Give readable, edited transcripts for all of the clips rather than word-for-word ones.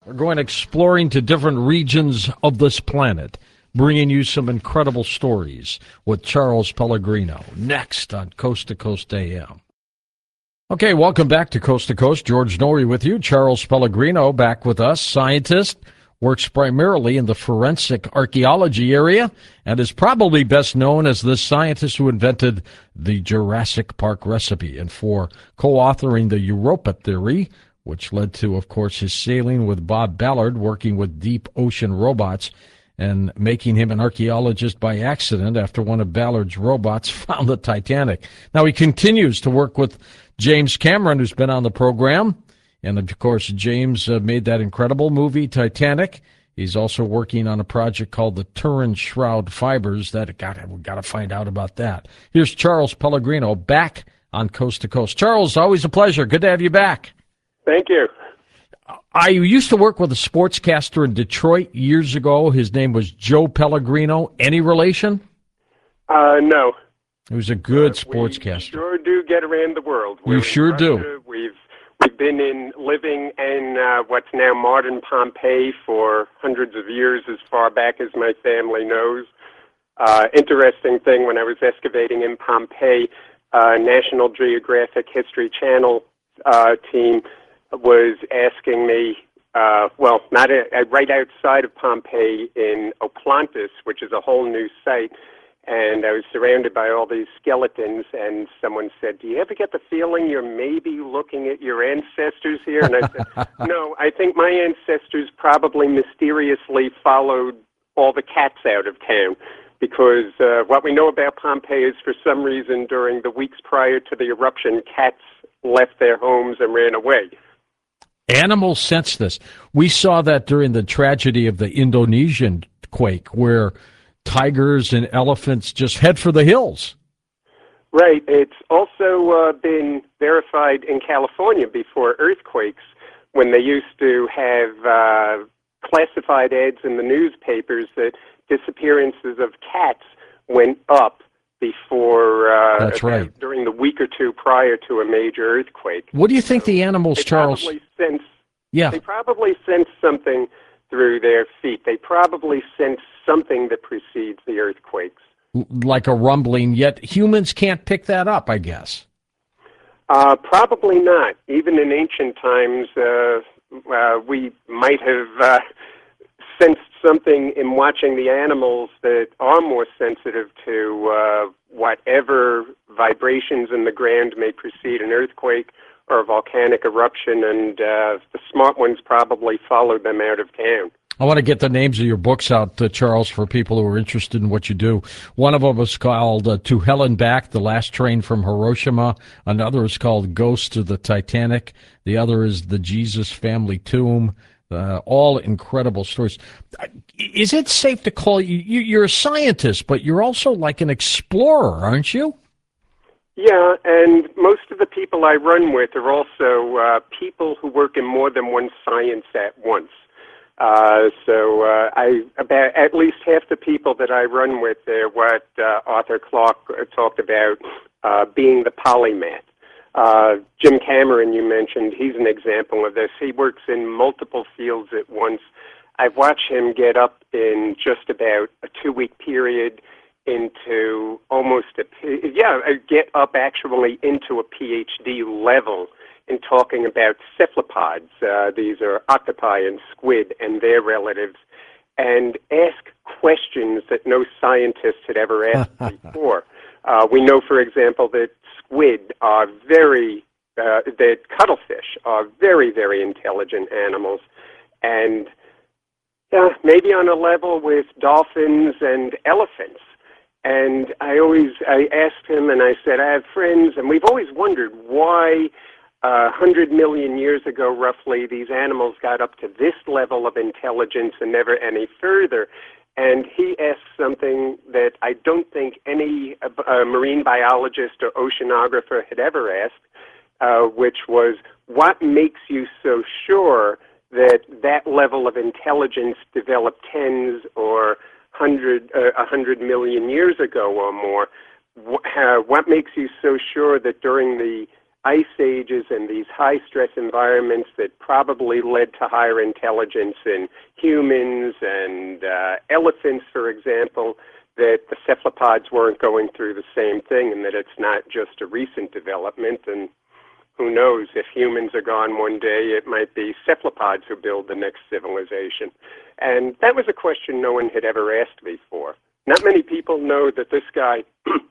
We're going exploring to different regions of this planet, bringing you some incredible stories with Charles Pellegrino, next on Coast to Coast AM. Okay, welcome back to Coast. George Noory with you. Charles Pellegrino back with us, scientist, works primarily in the forensic archaeology area, and is probably best known as the scientist who invented the Jurassic Park recipe, and for co-authoring the Europa theory, which led to, of course, his sailing with Bob Ballard, working with deep ocean robots, and making him an archaeologist by accident after one of Ballard's robots found the Titanic. Now he continues to work with James Cameron, who's been on the program, and of course James made that incredible movie, Titanic. He's also working on a project called the Turin Shroud Fibers. We've got to find out about that. Here's Charles Pellegrino back on Coast to Coast. Charles, always a pleasure. Good to have you back. Thank you. I used to work with a sportscaster in Detroit years ago. His name was Joe Pellegrino. Any relation? No. He was a good sportscaster. We sure do get around the world. You sure do. We've been living in what's now modern Pompeii for hundreds of years, as far back as my family knows. Interesting thing, when I was excavating in Pompeii, National Geographic History Channel team was asking me, right outside of Pompeii in Oplantis, which is a whole new site, and I was surrounded by all these skeletons, and someone said, "Do you ever get the feeling you're maybe looking at your ancestors here?" And I said, "No, I think my ancestors probably mysteriously followed all the cats out of town, because what we know about Pompeii is, for some reason, during the weeks prior to the eruption, cats left their homes and ran away." Animals sense this. We saw that during the tragedy of the Indonesian quake, where tigers and elephants just head for the hills. Right. It's also been verified in California before earthquakes, when they used to have classified ads in the newspapers that disappearances of cats went up before That's right. during the week or two prior to a major earthquake. What do you think the animals, Charles? They probably sense something through their feet. They probably sense something that precedes the earthquakes. Like a rumbling, yet humans can't pick that up, I guess. Probably not. Even in ancient times, we might have sensed something in watching the animals that are more sensitive to whatever vibrations in the ground may precede an earthquake or a volcanic eruption, and the smart ones probably followed them out of town. I want to get the names of your books out, Charles, for people who are interested in what you do. One of them is called To Hell and Back, The Last Train from Hiroshima. Another is called Ghosts of the Titanic. The other is The Jesus Family Tomb. All incredible stories. Is it safe to call you, you're a scientist, but you're also like an explorer, aren't you? Yeah, and most of the people I run with are also people who work in more than one science at once. About at least half the people that I run with are what Arthur Clarke talked about, being the polymath. Jim Cameron, you mentioned, he's an example of this. He works in multiple fields at once. I've watched him get up in just about a 2-week period into get up actually into a PhD level in talking about cephalopods. These are octopi and squid and their relatives, and ask questions that no scientist had ever asked before. We know, for example, that squid are that cuttlefish are very, very intelligent animals, and maybe on a level with dolphins and elephants. And I asked him, and I said, I have friends, and we've always wondered why 100 million years ago, roughly, these animals got up to this level of intelligence and never any further. And he asked something that I don't think any marine biologist or oceanographer had ever asked, which was, what makes you so sure that that level of intelligence developed tens or 100 million years ago or more? What makes you so sure that during the ice ages and these high-stress environments that probably led to higher intelligence in humans and elephants, for example, that the cephalopods weren't going through the same thing, and that it's not just a recent development. And who knows, if humans are gone one day, it might be cephalopods who build the next civilization. And that was a question no one had ever asked before. Not many people know that this guy,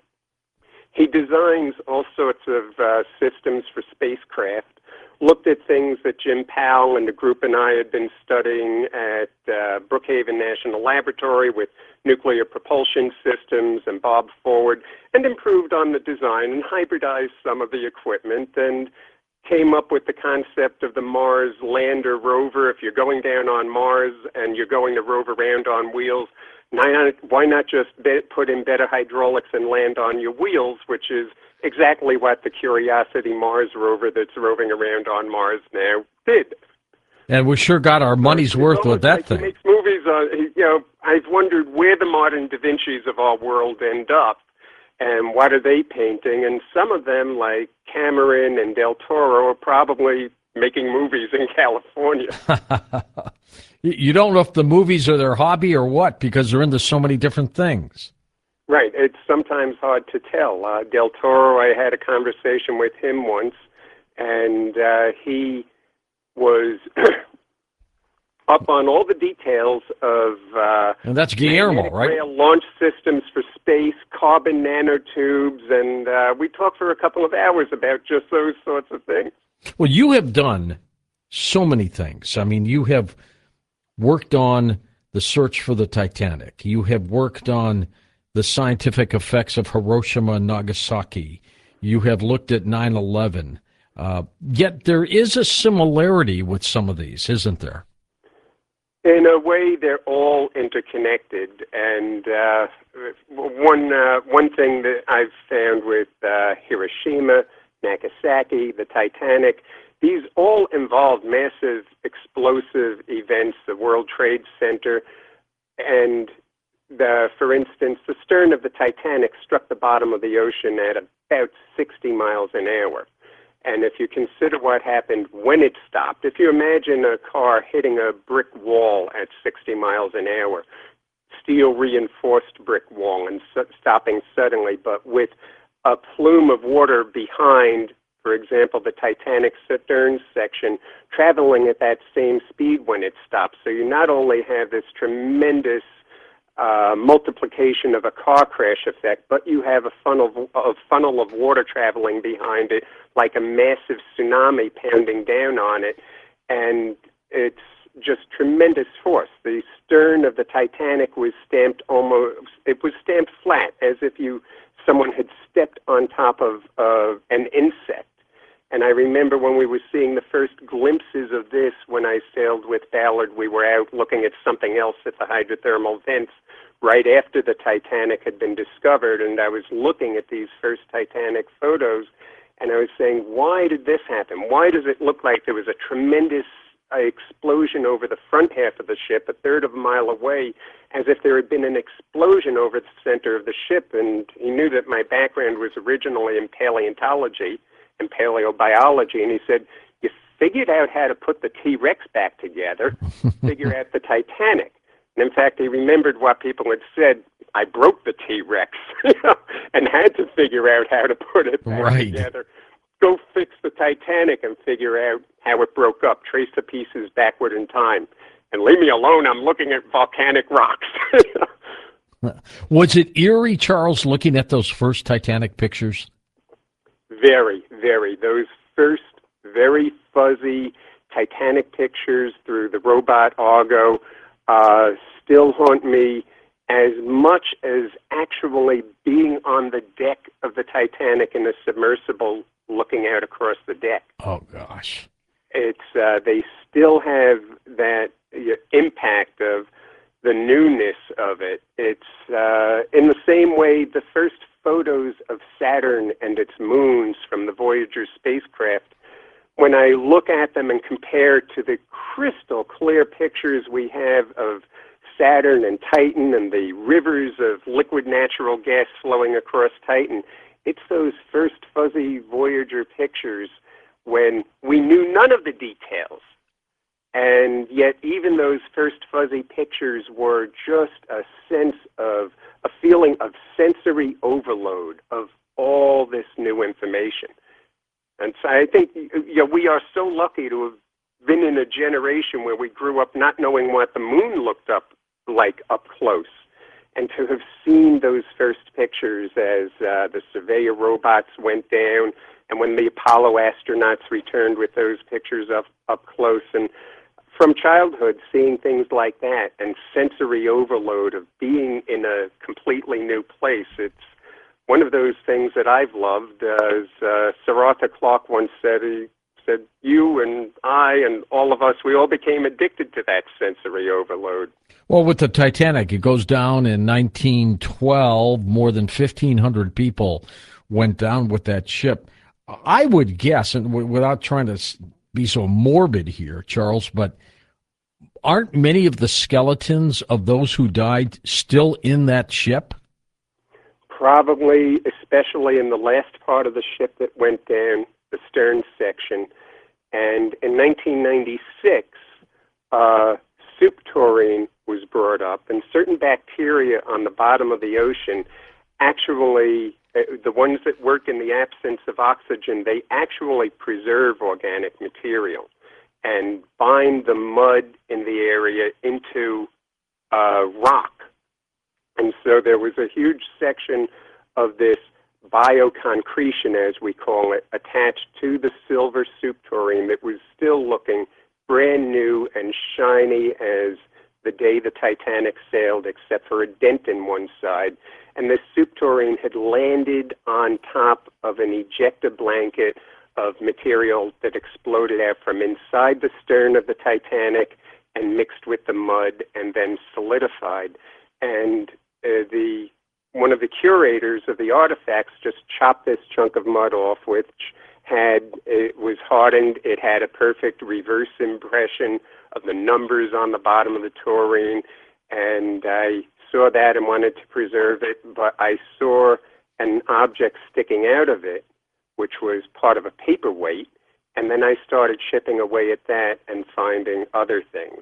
he designs all sorts of systems for spacecraft, looked at things that Jim Powell and the group and I had been studying at Brookhaven National Laboratory with nuclear propulsion systems, and Bob Forward, and improved on the design and hybridized some of the equipment and came up with the concept of the Mars Lander rover. If you're going down on Mars and you're going to rove around on wheels, why not just put in better hydraulics and land on your wheels, which is exactly what the Curiosity Mars rover that's roving around on Mars now did. And we sure got our money's worth with that thing. He makes movies I've wondered where the modern Da Vincis of our world end up and what are they painting. And some of them, like Cameron and Del Toro, are probably making movies in California. You don't know if the movies are their hobby or what, because they're into so many different things. Right. It's sometimes hard to tell. Del Toro, I had a conversation with him once, and he was up on all the details of and that's Guillermo, right? Rail launch systems for space, carbon nanotubes, and we talked for a couple of hours about just those sorts of things. Well, you have done so many things. I mean, you have worked on the search for the Titanic. You have worked on the scientific effects of Hiroshima and Nagasaki. You have looked at 9/11. Yet there is a similarity with some of these, isn't there? In a way, they're all interconnected. And one thing that I've found with Hiroshima, Nagasaki, the Titanic, these all involved massive explosive events, the World Trade Center, and for instance, the stern of the Titanic struck the bottom of the ocean at about 60 miles an hour. And if you consider what happened when it stopped, if you imagine a car hitting a brick wall at 60 miles an hour, steel reinforced brick wall, and stopping suddenly, but with a plume of water behind, for example, the Titanic stern section, traveling at that same speed when it stops. So you not only have this tremendous multiplication of a car crash effect, but you have a funnel of water traveling behind it, like a massive tsunami pounding down on it, and it's just tremendous force. The stern of the Titanic was stamped flat, as if someone had stepped on top of an insect. And I remember when we were seeing the first glimpses of this when I sailed with Ballard, we were out looking at something else at the hydrothermal vents right after the Titanic had been discovered, and I was looking at these first Titanic photos, and I was saying, why did this happen? Why does it look like there was a tremendous explosion over the front half of the ship, a third of a mile away, as if there had been an explosion over the center of the ship? And he knew that my background was originally in paleontology and paleobiology, and he said, you figured out how to put the T-Rex back together, figure out the Titanic. And in fact, he remembered what people had said, I broke the T-Rex, and had to figure out how to put it back together. Go fix the Titanic and figure out how it broke up, trace the pieces backward in time. And leave me alone, I'm looking at volcanic rocks. Was it eerie, Charles, looking at those first Titanic pictures? Very, very. Those first very fuzzy Titanic pictures through the robot Argo still haunt me as much as actually being on the deck of the Titanic in a submersible looking out across the deck. Oh, gosh. It's they still have that impact of the newness of it. It's in the same way the first photos of Saturn and its moons from the Voyager spacecraft, when I look at them and compare to the crystal clear pictures we have of Saturn and Titan and the rivers of liquid natural gas flowing across Titan, it's those first fuzzy Voyager pictures when we knew none of the details. And yet even those first fuzzy pictures were just a feeling of sensory overload of all this new information. And so I think we are so lucky to have been in a generation where we grew up not knowing what the moon looked like up close, and to have seen those first pictures as the Surveyor robots went down, and when the Apollo astronauts returned with those pictures up close. And from childhood, seeing things like that and sensory overload of being in a completely new place, it's one of those things that I've loved. As Sir Arthur Clarke once said, he said, you and I and all of us, we all became addicted to that sensory overload. Well, with the Titanic, it goes down in 1912. More than 1,500 people went down with that ship. I would guess, and without trying to be so morbid here, Charles, but aren't many of the skeletons of those who died still in that ship? Probably, especially in the last part of the ship that went down, the stern section. And in 1996, soup tureen was brought up, and certain bacteria on the bottom of the ocean actually, the ones that work in the absence of oxygen, they actually preserve organic material and bind the mud in the area into rock. And so there was a huge section of this bioconcretion, as we call it, attached to the silver soup tureen that was still looking brand new and shiny as the day the Titanic sailed, except for a dent in one side. And this soup tureen had landed on top of an ejecta blanket of material that exploded out from inside the stern of the Titanic and mixed with the mud and then solidified. And one of the curators of the artifacts just chopped this chunk of mud off, which it was hardened. It had a perfect reverse impression of the numbers on the bottom of the tureen, and I saw that and wanted to preserve it, but I saw an object sticking out of it, which was part of a paperweight, and then I started chipping away at that and finding other things,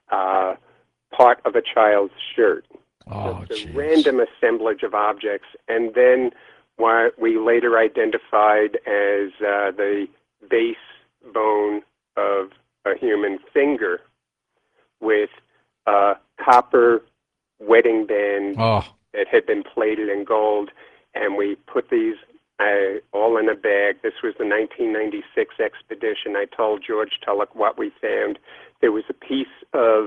part of a child's shirt. Oh, it's a random assemblage of objects, and then what we later identified as the base bone of a human finger with a copper wedding band that had been plated in gold, and we put these all in a bag. This was the 1996 expedition. I told George Tulloch what we found. There was a piece of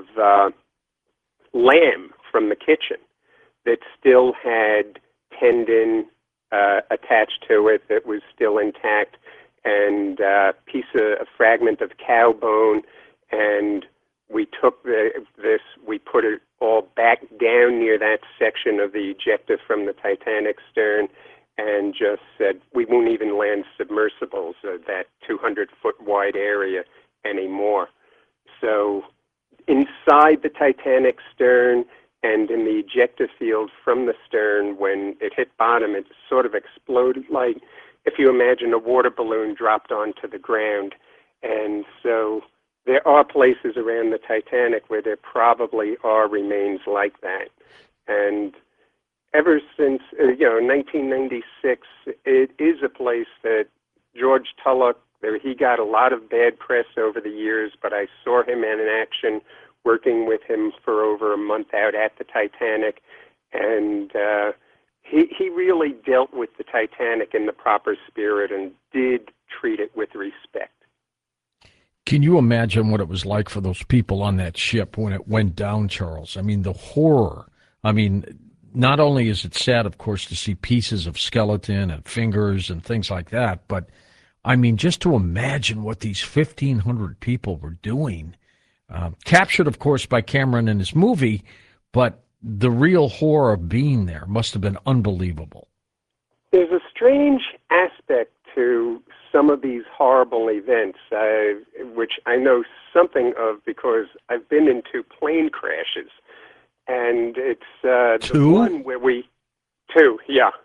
lamb from the kitchen that still had tendon attached to it that was still intact, and a fragment of cow bone, and we took we put it all back down near that section of the ejecta from the Titanic stern, and just said we won't even land submersibles that 200-foot wide area anymore. So inside the Titanic stern and in the ejecta field from the stern, when it hit bottom, it sort of exploded like if you imagine a water balloon dropped onto the ground. And so there are places around the Titanic where there probably are remains like that. And ever since, 1996, it is a place that George Tulloch, he got a lot of bad press over the years, but I saw him in action, working with him for over a month out at the Titanic, and he really dealt with the Titanic in the proper spirit and did treat it with respect. Can you imagine what it was like for those people on that ship when it went down, Charles? I mean, the horror. I mean, not only is it sad, of course, to see pieces of skeleton and fingers and things like that, but, I mean, just to imagine what these 1,500 people were doing, captured, of course, by Cameron in his movie, but the real horror of being there must have been unbelievable. There's a strange aspect to some of these horrible events, which I know something of because I've been in 2 plane crashes. And it's the one where two, yeah.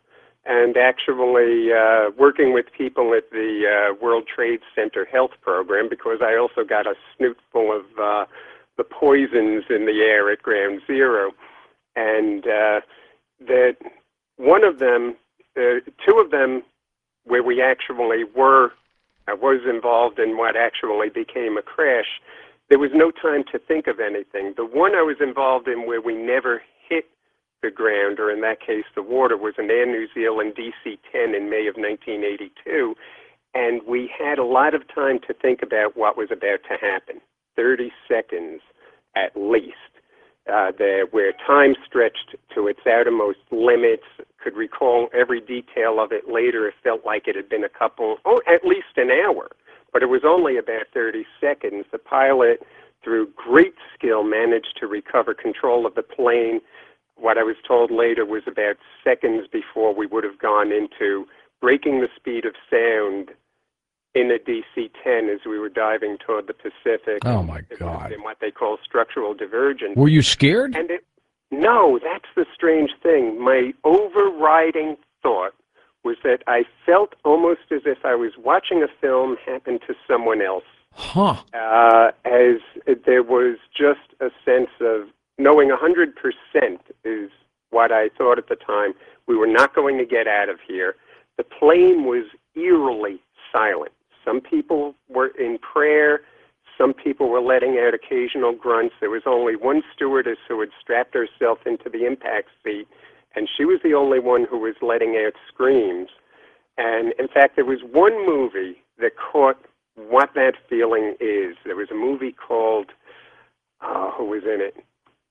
and actually working with people at the World Trade Center Health Program, because I also got a snoot full of the poisons in the air at Ground Zero. And that one of them, two of them, where we actually I was involved in what actually became a crash, there was no time to think of anything. The one I was involved in where we never hit the ground, or in that case the water, was an Air New Zealand DC-10 in May of 1982, and we had a lot of time to think about what was about to happen, 30 seconds at least. Where time stretched to its outermost limits, could recall every detail of it later. It felt like it had been at least an hour, but it was only about 30 seconds. The pilot, through great skill, managed to recover control of the plane. What I was told later was about seconds before we would have gone into breaking the speed of sound in a DC-10 as we were diving toward the Pacific. Oh, my God. In what they call structural divergence. Were you scared? No, that's the strange thing. My overriding thought was that I felt almost as if I was watching a film happen to someone else. Huh. As there was just a sense of knowing 100% is what I thought at the time. We were not going to get out of here. The plane was eerily silent. Some people were in prayer. Some people were letting out occasional grunts. There was only one stewardess who had strapped herself into the impact seat, and she was the only one who was letting out screams. And, in fact, there was one movie that caught what that feeling is. There was a movie called, who was in it?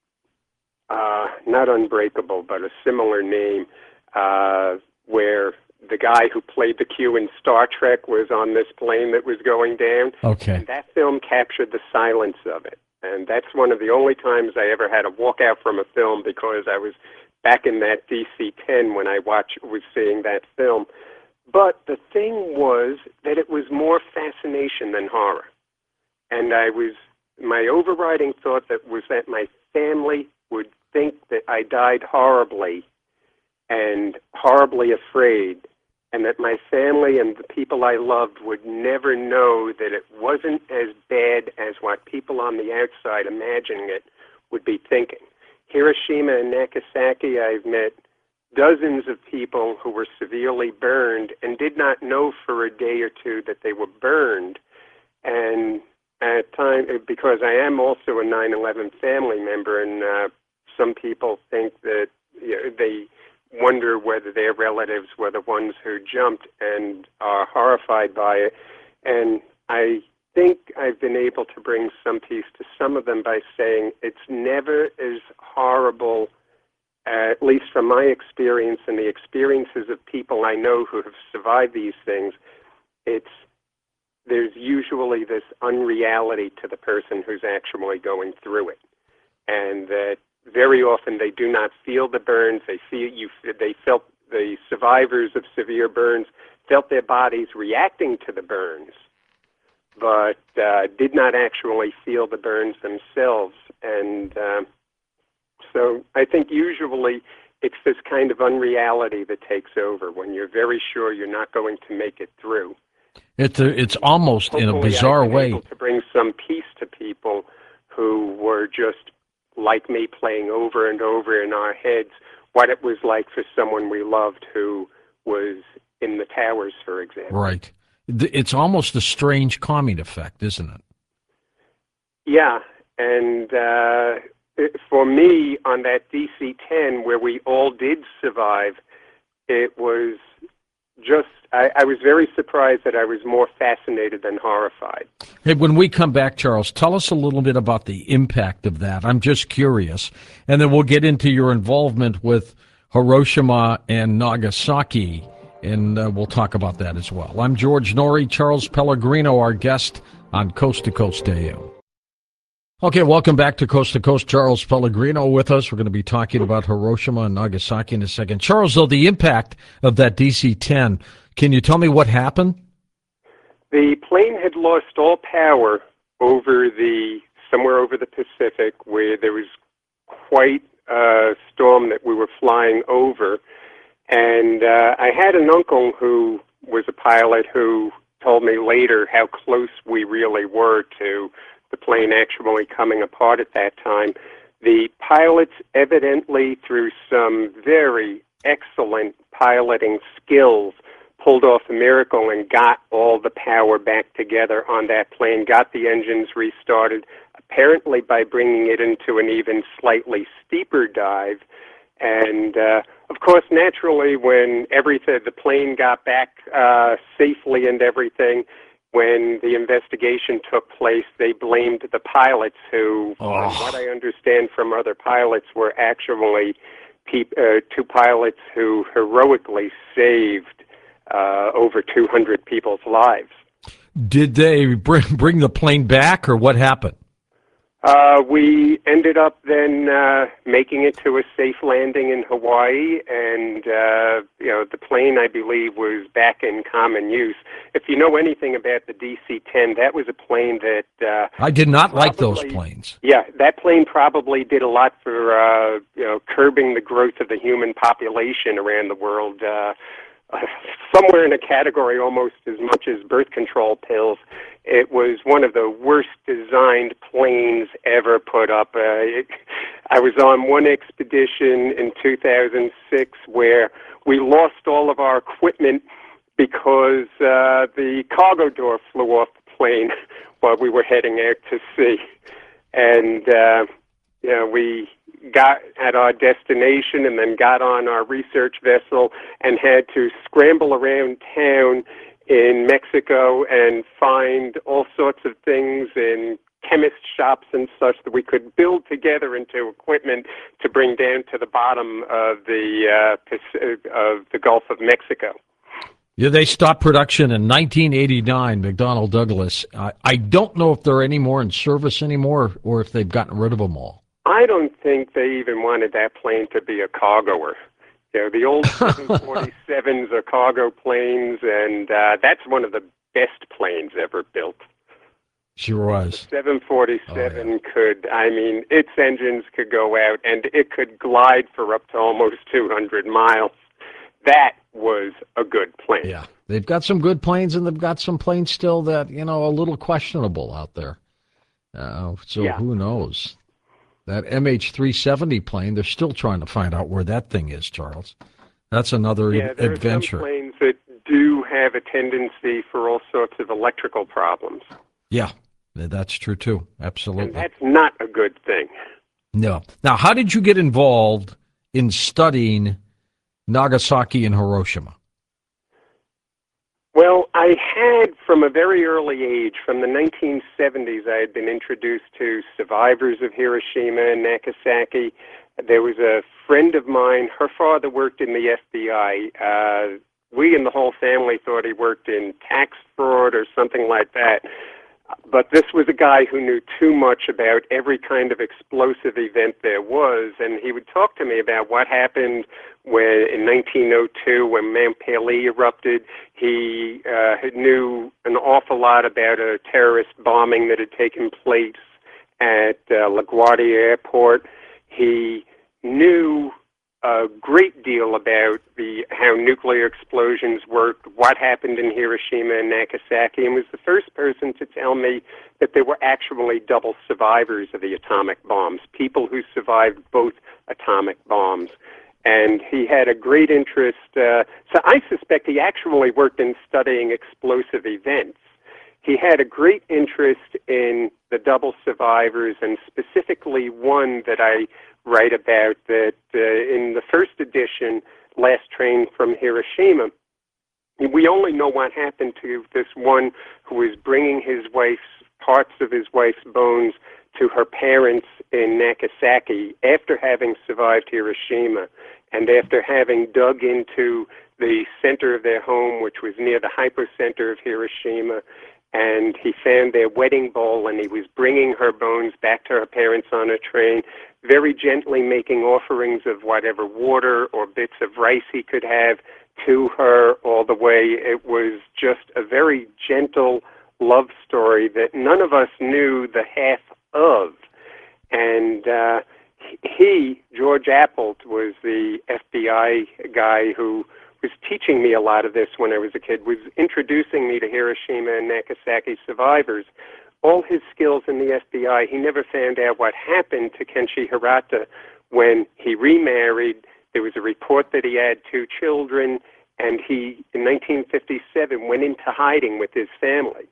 Not Unbreakable, but a similar name, where the guy who played the Q in Star Trek was on this plane that was going down. Okay. And that film captured the silence of it. And that's one of the only times I ever had to walk out from a film, because I was back in that DC-10 when I was seeing that film. But the thing was that it was more fascination than horror. And my overriding thought was that my family would think that I died horribly and horribly afraid, and that my family and the people I loved would never know that it wasn't as bad as what people on the outside imagining it would be thinking. Hiroshima and Nagasaki, I've met dozens of people who were severely burned and did not know for a day or two that they were burned. And at times, because I am also a 9/11 family member, and some people think that they wonder whether their relatives were the ones who jumped and are horrified by it. And I think I've been able to bring some peace to some of them by saying it's never as horrible, at least from my experience and the experiences of people I know who have survived these things. There's usually this unreality to the person who's actually going through it, and that very often they do not feel the burns. They felt the survivors of severe burns felt their bodies reacting to the burns, but did not actually feel the burns themselves. And so I think usually it's this kind of unreality that takes over when you're very sure you're not going to make it through. It's almost in a bizarre way. Able to bring some peace to people who were just like me, playing over and over in our heads what it was like for someone we loved who was in the towers, for example. Right. It's almost a strange calming effect, isn't it? Yeah, and for me, on that DC-10, where we all did survive, it was just, I was very surprised that I was more fascinated than horrified. Hey, when we come back, Charles, tell us a little bit about the impact of that. I'm just curious. And then we'll get into your involvement with Hiroshima and Nagasaki, and we'll talk about that as well. I'm George Noory, Charles Pellegrino, our guest on Coast to Coast AM. Okay, welcome back to Coast. Charles Pellegrino with us. We're going to be talking about Hiroshima and Nagasaki in a second. Charles, though, the impact of that DC-10, can you tell me what happened? The plane had lost all power somewhere over the Pacific, where there was quite a storm that we were flying over. And I had an uncle who was a pilot who told me later how close we really were to the plane actually coming apart at that time. The pilots evidently, through some very excellent piloting skills, pulled off a miracle and got all the power back together on that plane, got the engines restarted, apparently by bringing it into an even slightly steeper dive. And, of course, naturally, when the plane got back safely and everything, when the investigation took place, they blamed the pilots who, from what I understand from other pilots, were actually two pilots who heroically saved over 200 people's lives. Did they bring the plane back, or what happened? We ended up then making it to a safe landing in Hawaii, and the plane, I believe, was back in common use. If you know anything about the DC-10, that was a plane that I did not like those planes. Yeah, that plane probably did a lot for curbing the growth of the human population around the world. Somewhere in a category almost as much as birth control pills. It was one of the worst designed planes ever put up. I was on one expedition in 2006 where we lost all of our equipment because the cargo door flew off the plane while we were heading out to sea. And, we got at our destination and then got on our research vessel and had to scramble around town in Mexico and find all sorts of things in chemist shops and such that we could build together into equipment to bring down to the bottom of the Gulf of Mexico. Yeah, they stopped production in 1989, McDonnell Douglas. I don't know if they're any more in service anymore or if they've gotten rid of them all. I don't think they even wanted that plane to be a cargoer. The old 747s are cargo planes, and that's one of the best planes ever built. Sure was. The 747 its engines could go out, and it could glide for up to almost 200 miles. That was a good plane. Yeah, they've got some good planes, and they've got some planes still that, a little questionable out there. Who knows? That MH370 plane, they're still trying to find out where that thing is, Charles. That's another adventure. There are some planes that do have a tendency for all sorts of electrical problems. Yeah, that's true, too. Absolutely. And that's not a good thing. No. Now, how did you get involved in studying Nagasaki and Hiroshima? Well, I had, from a very early age, from the 1970s, I had been introduced to survivors of Hiroshima and Nagasaki. There was a friend of mine, her father worked in the FBI. We and the whole family thought he worked in tax fraud or something like that. But this was a guy who knew too much about every kind of explosive event there was, and he would talk to me about what happened in 1902 when Mount Pelee erupted. He knew an awful lot about a terrorist bombing that had taken place at LaGuardia Airport. He knew a great deal about how nuclear explosions worked, what happened in Hiroshima and Nagasaki, and was the first person to tell me that there were actually double survivors of the atomic bombs, people who survived both atomic bombs. And he had a great interest, so I suspect he actually worked in studying explosive events. He had a great interest in the double survivors, and specifically one that I write about that in the first edition, Last Train from Hiroshima, we only know what happened to this one who was bringing parts of his wife's bones to her parents in Nagasaki after having survived Hiroshima and after having dug into the center of their home, which was near the hypocenter of Hiroshima, and he found their wedding bowl, and he was bringing her bones back to her parents on a train, very gently making offerings of whatever water or bits of rice he could have to her all the way. It was just a very gentle love story that none of us knew the half of. And he, George Appold was the FBI guy who was teaching me a lot of this when I was a kid, was introducing me to Hiroshima and Nagasaki survivors. All his skills in the FBI, he never found out what happened to Kenshi Hirata when he remarried. There was a report that he had 2 children, and he, in 1957, went into hiding with his family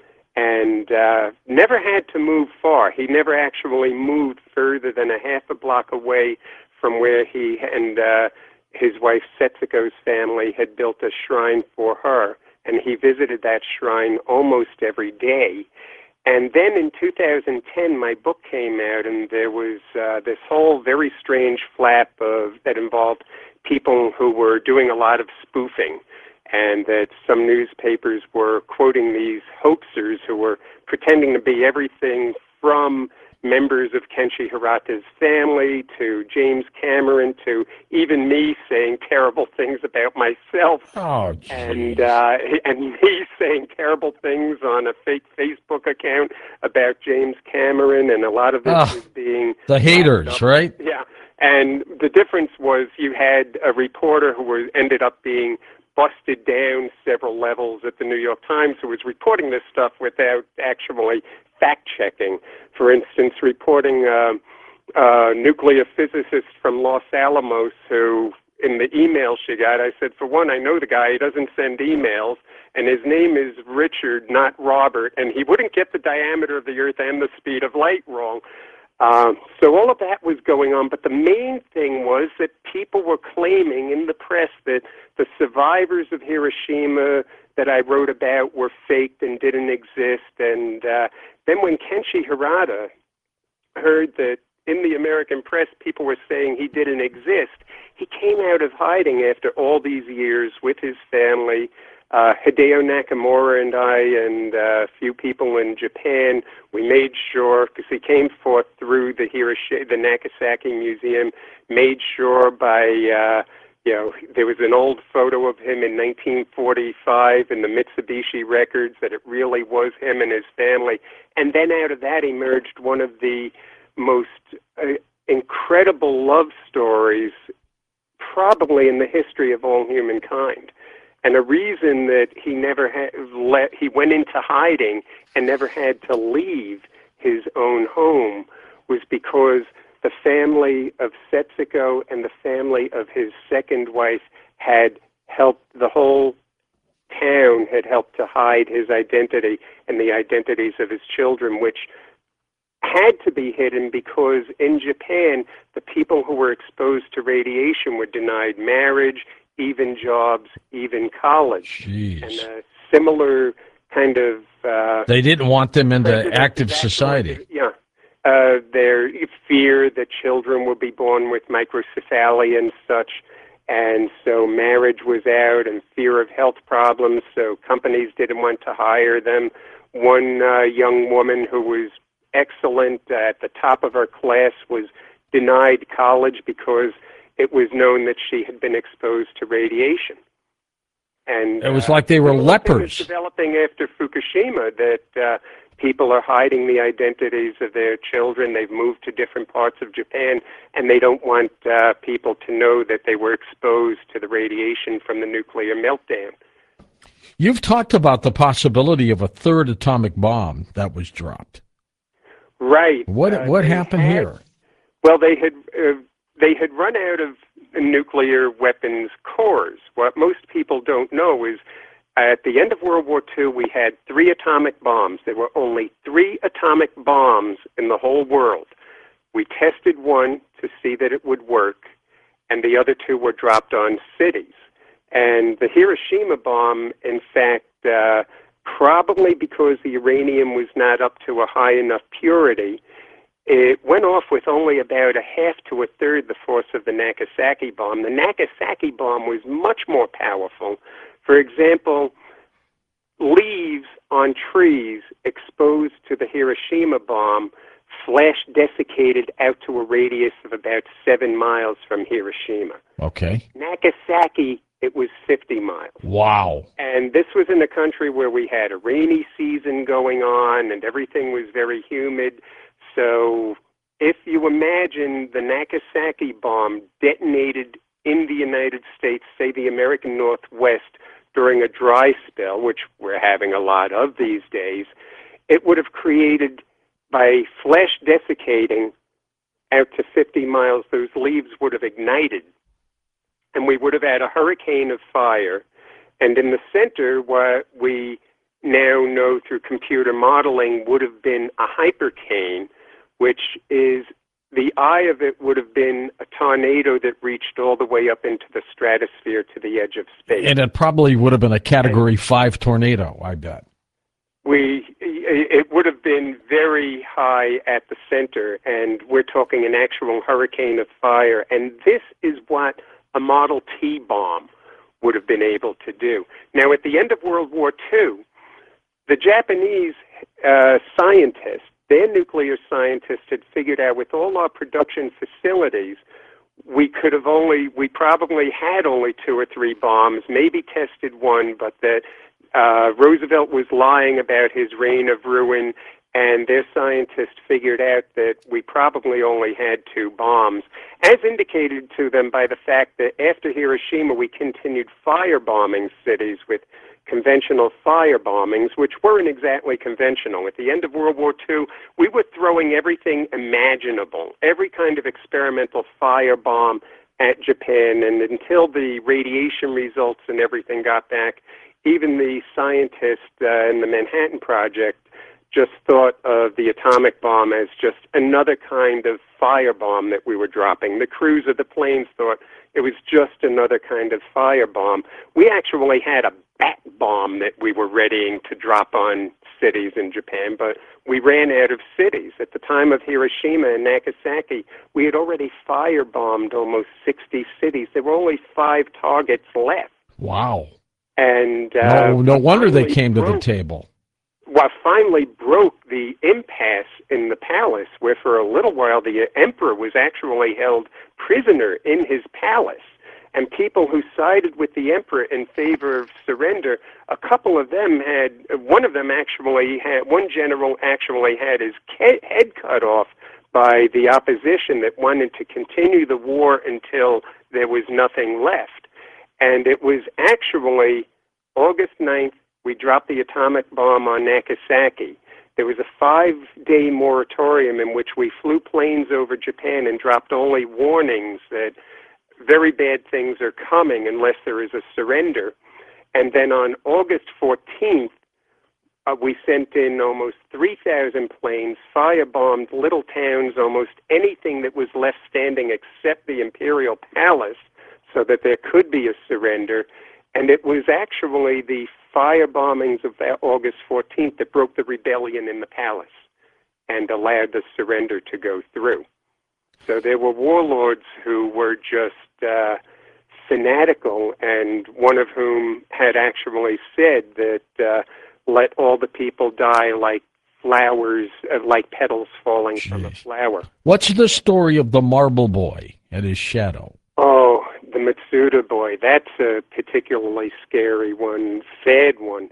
and never had to move far. He never actually moved further than a half a block away from where he and his wife Setsuko's family had built a shrine for her, and he visited that shrine almost every day. And then in 2010, my book came out, and there was this whole very strange flap that involved people who were doing a lot of spoofing, and that some newspapers were quoting these hoaxers who were pretending to be everything from members of Kenshi Hirata's family to James Cameron to even me saying terrible things about myself. Oh, and me saying terrible things on a fake Facebook account about James Cameron, and a lot of this was being the haters, right? Yeah, and the difference was you had a reporter who ended up being busted down several levels at the New York Times, who was reporting this stuff without actually fact-checking. For instance, reporting a nuclear physicist from Los Alamos who, in the email she got, I said, for one, I know the guy, he doesn't send emails, and his name is Richard, not Robert, and he wouldn't get the diameter of the Earth and the speed of light wrong. So all of that was going on, but the main thing was that people were claiming in the press that the survivors of Hiroshima that I wrote about were faked and didn't exist. And then when Kenshi Hirata heard that in the American press people were saying he didn't exist, he came out of hiding after all these years with his family. Hideo Nakamura and I and a few people in Japan, we made sure, because he came forth through the Nagasaki Museum, made sure by, there was an old photo of him in 1945 in the Mitsubishi records that it really was him and his family. And then out of that emerged one of the most incredible love stories probably in the history of all humankind. And a reason that he never he went into hiding and never had to leave his own home was because the family of Setsuko and the family of his second wife had helped, the whole town had helped to hide his identity and the identities of his children, which had to be hidden because in Japan, the people who were exposed to radiation were denied marriage, even jobs, even college. Jeez. And a similar kind of... they didn't want them into active society. Yeah. Their fear that children would be born with microcephaly and such, and so marriage was out, and fear of health problems, so companies didn't want to hire them. One young woman who was excellent at the top of her class was denied college because it was known that she had been exposed to radiation. And it was like they were lepers. Developing after Fukushima, that people are hiding the identities of their children. They've moved to different parts of Japan, and they don't want people to know that they were exposed to the radiation from the nuclear meltdown. You've talked about the possibility of a third atomic bomb that was dropped. Right. What happened here? Well, they had run out of nuclear weapons cores. What most people don't know is at the end of World War II, we had 3 atomic bombs. There were only 3 atomic bombs in the whole world. We tested one to see that it would work, and the other 2 were dropped on cities. And the Hiroshima bomb, in fact, probably because the uranium was not up to a high enough purity, it went off with only about a half to a third the force of the Nagasaki bomb. The Nagasaki bomb was much more powerful. For example, leaves on trees exposed to the Hiroshima bomb flash desiccated out to a radius of about 7 miles from Hiroshima. Okay. Nagasaki, it was 50 miles. Wow. And this was in a country where we had a rainy season going on and everything was very humid. So if you you imagine the Nagasaki bomb detonated in the United States, say the American Northwest, during a dry spell, which we're having a lot of these days, it would have created, by flash desiccating out to 50 miles, those leaves would have ignited, and we would have had a hurricane of fire. And in the center, what we now know through computer modeling would have been a hypercane, which is, the eye of it would have been a tornado that reached all the way up into the stratosphere to the edge of space. And it probably would have been a Category 5 tornado, I bet. It would have been very high at the center, and we're talking an actual hurricane of fire. And this is what a Model T bomb would have been able to do. Now, at the end of World War II, the Japanese scientists, their nuclear scientists, had figured out with all our production facilities, we probably had only 2 or 3 bombs, maybe tested one, but that Roosevelt was lying about his reign of ruin, and their scientists figured out that we probably only had 2 bombs, as indicated to them by the fact that after Hiroshima we continued firebombing cities with conventional fire bombings, which weren't exactly conventional. At the end of World War II, we were throwing everything imaginable, every kind of experimental firebomb at Japan, and until the radiation results and everything got back, even the scientists in the Manhattan Project just thought of the atomic bomb as just another kind of firebomb that we were dropping. The crews of the planes thought it was just another kind of firebomb. We actually had a bat bomb that we were readying to drop on cities in Japan, but we ran out of cities. At the time of Hiroshima and Nagasaki, we had already firebombed almost 60 cities. There were only 5 targets left. Wow. And no wonder they came to the table. What finally broke the impasse in the palace, where for a little while the emperor was actually held prisoner in his palace, and people who sided with the emperor in favor of surrender, one general actually had his head cut off by the opposition that wanted to continue the war until there was nothing left. And it was actually August 9th, we dropped the atomic bomb on Nagasaki. There was a 5-day moratorium in which we flew planes over Japan and dropped only warnings that very bad things are coming unless there is a surrender. And then on August 14th, we sent in almost 3,000 planes, firebombed little towns, almost anything that was left standing except the Imperial Palace, so that there could be a surrender. And it was actually the fire bombings of August 14th that broke the rebellion in the palace and allowed the surrender to go through. So there were warlords who were just fanatical, and one of whom had actually said that let all the people die like flowers, like petals falling from a flower. What's the story of the Marble Boy and his shadow? Oh, the Matsuda boy. That's a particularly scary one, sad one.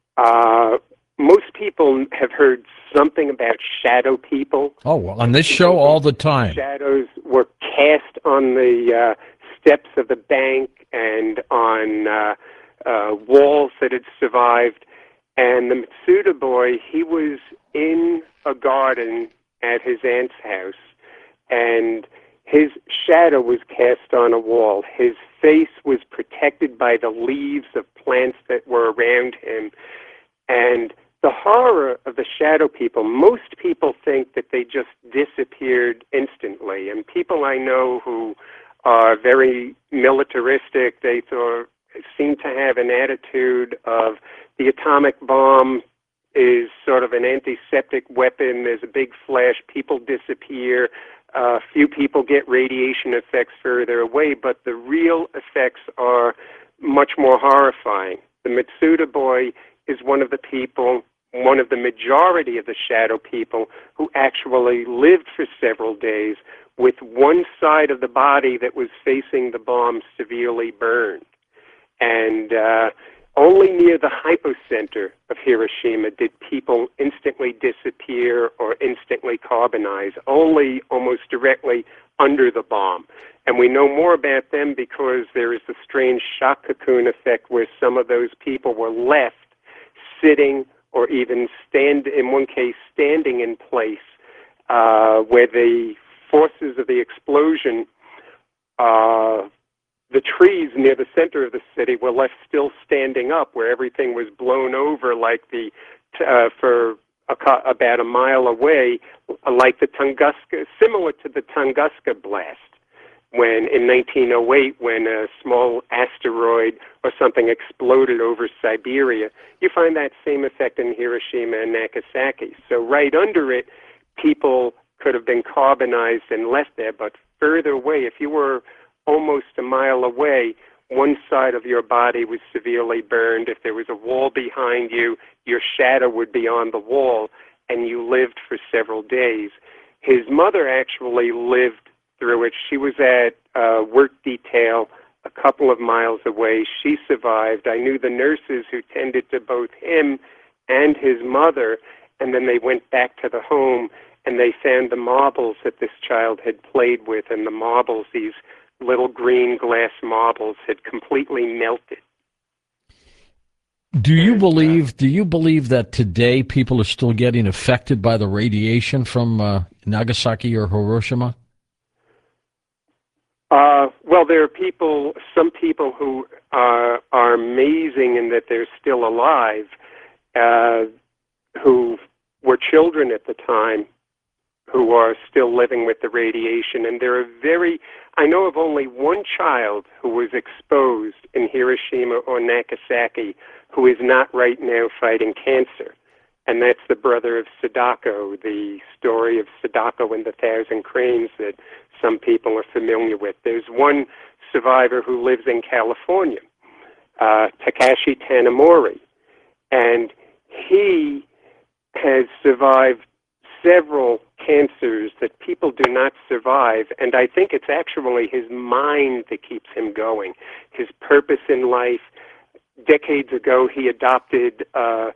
Most people have heard something about shadow people. Oh, well, on this show all the time. Shadows were cast on the steps of the bank and on walls that had survived. And the Matsuda boy, he was in a garden at his aunt's house, and his shadow was cast on a wall. His face was protected by the leaves of plants that were around him. And the horror of the shadow people, most people think that they just disappeared instantly. And people I know who are very militaristic, they seem to have an attitude of the atomic bomb is sort of an antiseptic weapon. There's a big flash, people disappear. Few people get radiation effects further away, but the real effects are much more horrifying. The Matsuda boy is one of the majority of the shadow people who actually lived for several days with one side of the body that was facing the bomb severely burned. And Only near the hypocenter of Hiroshima did people instantly disappear or instantly carbonize, only almost directly under the bomb. And we know more about them because there is the strange shock cocoon effect where some of those people were left sitting or even in one case, standing in place where the forces of the explosion, the trees near the center of the city were left still standing up, where everything was blown over like for about a mile away, like the Tunguska, similar to the Tunguska blast, when in 1908, when a small asteroid or something exploded over Siberia. You find that same effect in Hiroshima and Nagasaki. So right under it, people could have been carbonized and left there, but further away, if you were almost a mile away, one side of your body was severely burned. If there was a wall behind you, your shadow would be on the wall, and you lived for several days. His mother actually lived through it. She was at work detail a couple of miles away. She survived. I knew the nurses who tended to both him and his mother, and then they went back to the home, and they found the marbles that this child had played with, and the marbles, these little green glass marbles, had completely melted. Do you believe that today people are still getting affected by the radiation from Nagasaki or Hiroshima? Well, there are some people who are amazing in that they're still alive, who were children at the time, who are still living with the radiation. And I know of only one child who was exposed in Hiroshima or Nagasaki who is not right now fighting cancer. And that's the brother of Sadako, the story of Sadako and the Thousand Cranes that some people are familiar with. There's one survivor who lives in California, Takashi Tanimori, and he has survived several cancers that people do not survive, and I think it's actually his mind that keeps him going, his purpose in life. Decades ago, he adopted a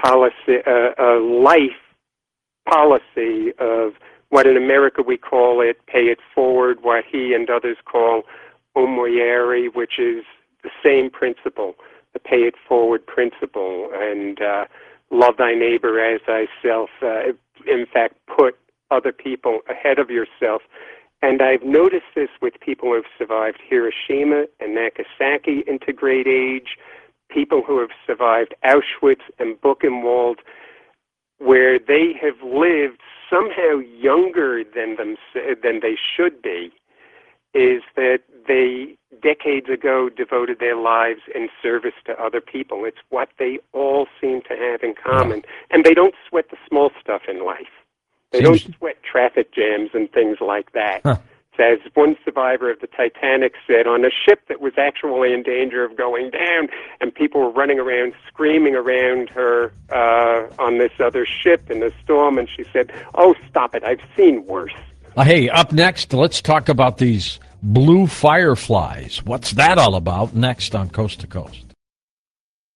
life policy of what in America we call it pay it forward, what he and others call omoyari, which is the same principle, the pay it forward principle, and love thy neighbor as thyself. In fact, put other people ahead of yourself. And I've noticed this with people who have survived Hiroshima and Nagasaki into great age, people who have survived Auschwitz and Buchenwald, where they have lived somehow younger than they should be, is that they, decades ago, devoted their lives in service to other people. It's what they all seem to have in common. And they don't sweat the small stuff in life. They don't sweat traffic jams and things like that. As one survivor of the Titanic said, on a ship that was actually in danger of going down, and people were running around screaming around her on this other ship in the storm, and she said, "Oh, stop it, I've seen worse." Hey, up next, let's talk about these blue fireflies. What's that all about? Next on Coast to Coast.